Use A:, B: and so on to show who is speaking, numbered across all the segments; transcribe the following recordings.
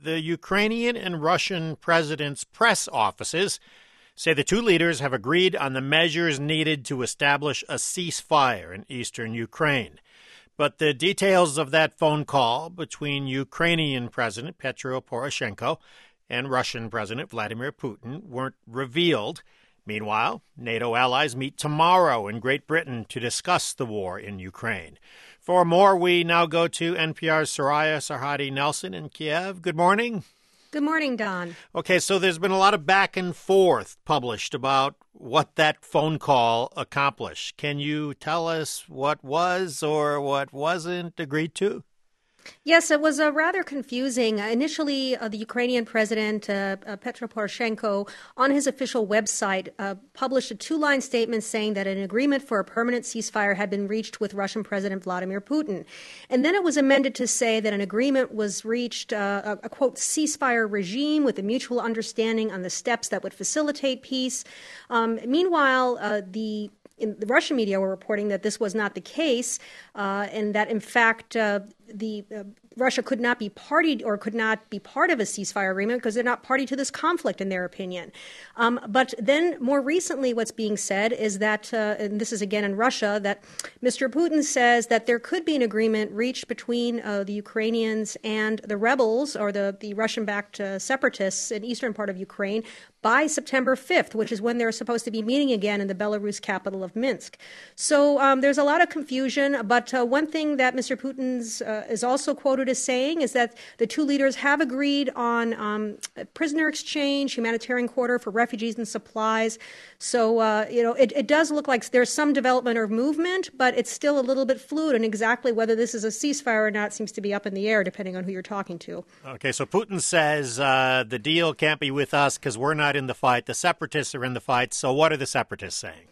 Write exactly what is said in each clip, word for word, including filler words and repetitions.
A: The Ukrainian and Russian presidents' press offices say the two leaders have agreed on the measures needed to establish a ceasefire in eastern Ukraine. But the details of that phone call between Ukrainian President Petro Poroshenko and Russian President Vladimir Putin weren't revealed. Meanwhile, NATO allies meet tomorrow in Great Britain to discuss the war in Ukraine. For more, we now go to N P R's Soraya Sarhadi Nelson in Kiev. Good morning.
B: Good morning, Don.
A: Okay, so there's been a lot of back and forth published about what that phone call accomplished. Can you tell us what was or what wasn't agreed to?
B: Yes, it was uh, rather confusing. Uh, initially, uh, the Ukrainian president, uh, uh, Petro Poroshenko, on his official website, uh, published a two-line statement saying that an agreement for a permanent ceasefire had been reached with Russian President Vladimir Putin. And then it was amended to say that an agreement was reached, uh, a, a, quote, ceasefire regime with a mutual understanding on the steps that would facilitate peace. Um, meanwhile, uh, the In the Russian media were reporting that this was not the case, uh, and that, in fact, uh, the uh, Russia could not be party or could not be part of a ceasefire agreement because they're not party to this conflict, in their opinion. Um, but then, more recently, what's being said is that, uh, and this is again in Russia, that Mister Putin says that there could be an agreement reached between uh, the Ukrainians and the rebels, or the, the Russian-backed uh, separatists in eastern part of Ukraine, by September fifth, which is when they're supposed to be meeting again in the Belarus capital of Minsk. So um, there's a lot of confusion, but uh, one thing that Mister Putin's uh, is also quoted as saying is that the two leaders have agreed on um, prisoner exchange, humanitarian quarter for refugees and supplies. So, uh, you know, it, it does look like there's some development or movement, but it's still a little bit fluid, and exactly whether this is a ceasefire or not seems to be up in the air, depending on who you're talking to.
A: Okay, so Putin says uh, the deal can't be with us because we're not in the fight. The separatists are in the fight. So what are the separatists saying?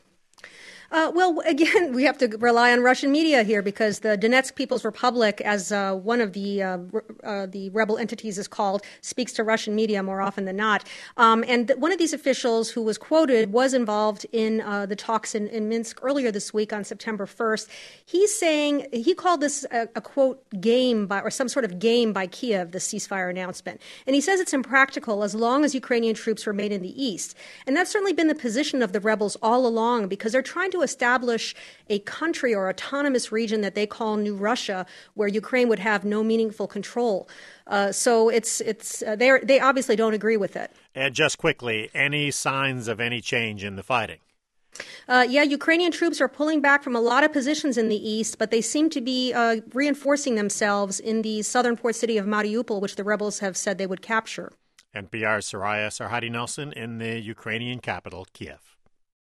B: Uh, well, again, we have to rely on Russian media here because the Donetsk People's Republic, as uh, one of the uh, uh, the rebel entities is called, speaks to Russian media more often than not. Um, and th- one of these officials who was quoted was involved in uh, the talks in, in Minsk earlier this week on September first. He's saying, he called this a, a quote, game by, or some sort of game by Kiev, the ceasefire announcement. And he says it's impractical as long as Ukrainian troops remain in the east. And that's certainly been the position of the rebels all along because they're trying to establish a country or autonomous region that they call New Russia, where Ukraine would have no meaningful control. Uh, so it's it's uh, they they obviously don't agree with it.
A: And just quickly, any signs of any change in the fighting?
B: Uh, yeah, Ukrainian troops are pulling back from a lot of positions in the east, but they seem to be uh, reinforcing themselves in the southern port city of Mariupol, which the rebels have said they would capture.
A: N P R's Soraya Sarhadi Nelson in the Ukrainian capital, Kiev.